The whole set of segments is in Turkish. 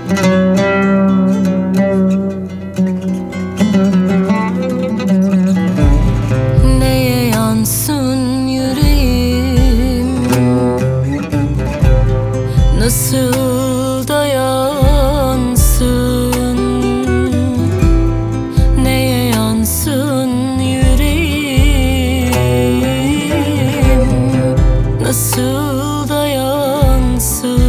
Neye yansın yüreğim, nasıl da yansın? Neye yansın yüreğim, nasıl da yansın?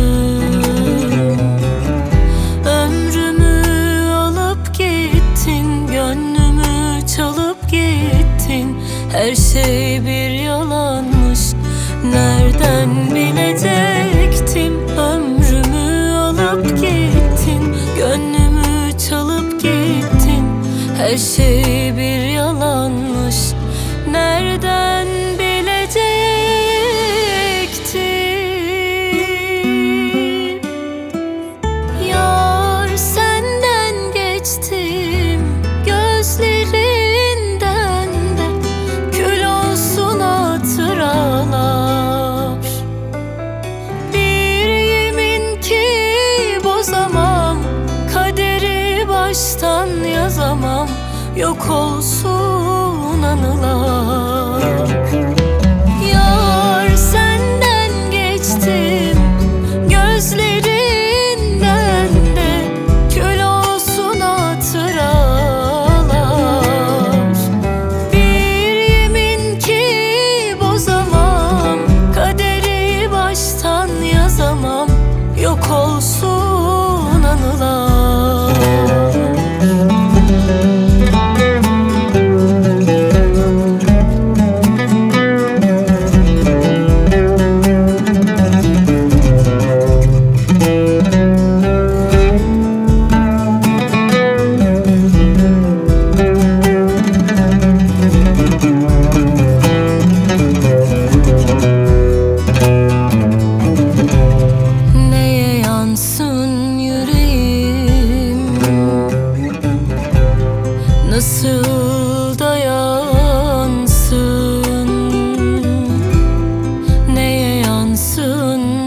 Ömrümü alıp gittin, gönlümü çalıp gittin. Her şey bir yalanmış, nereden bilecektim? Ömrümü alıp gittin, gönlümü çalıp gittin. Her şey bir yalanmış, nereden bilecektim? Yar senden geçtim, gözlerinden de kül olsun hatıralar. Bir yemin ki bozamam, kaderi baştan yazamam. Yok olsun anılar. Yar senden geçtim, gözlerinden de kül olsun hatıralar. Bir yemin ki bozamam, kaderi baştan yazamam. Yok olsun anılar. Neye yansın yüreğim, nasıl da yansın? Neye yansın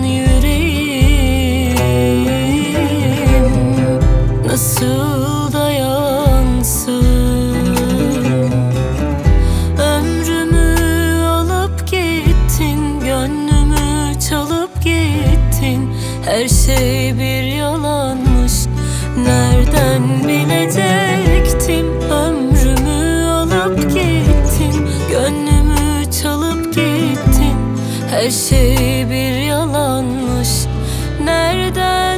yüreğim, nasıl da yansın? Ömrümü alıp gittin, gönlümü çalıp gittin. Her şey bir yalanmış, nereden bilecektim? Ömrümü alıp gittin, gönlümü çalıp gittin. Her şey bir yalanmış, nereden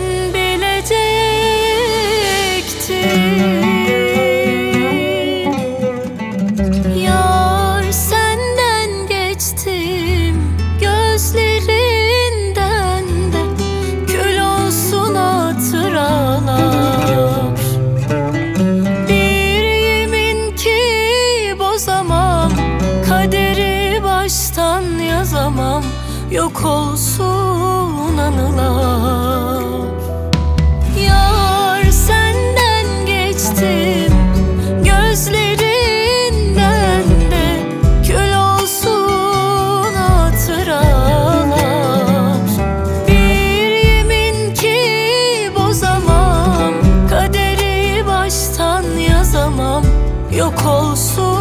bilecektim? Yar senden geçtim, gözlerinden de kül olsun hatıralar. Bir yemin ki bozamam, kaderi baştan yazamam. Yok olsun anılar. Yar senden geçtim, gözlerinden de kül olsun hatıralar. Bir yemin ki bozamam, kaderi baştan yazamam. Yok olsun